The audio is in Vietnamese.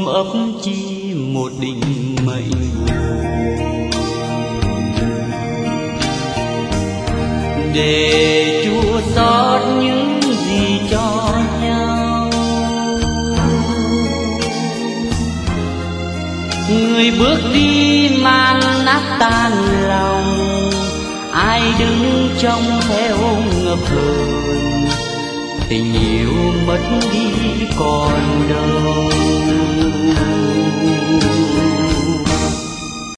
ấp chi một định mệnh buồn, để Chúa xót những gì cho nhau. Người bước đi man nát tan lòng, ai đứng trông theo ngập hờn, tình yêu mất đi còn đâu.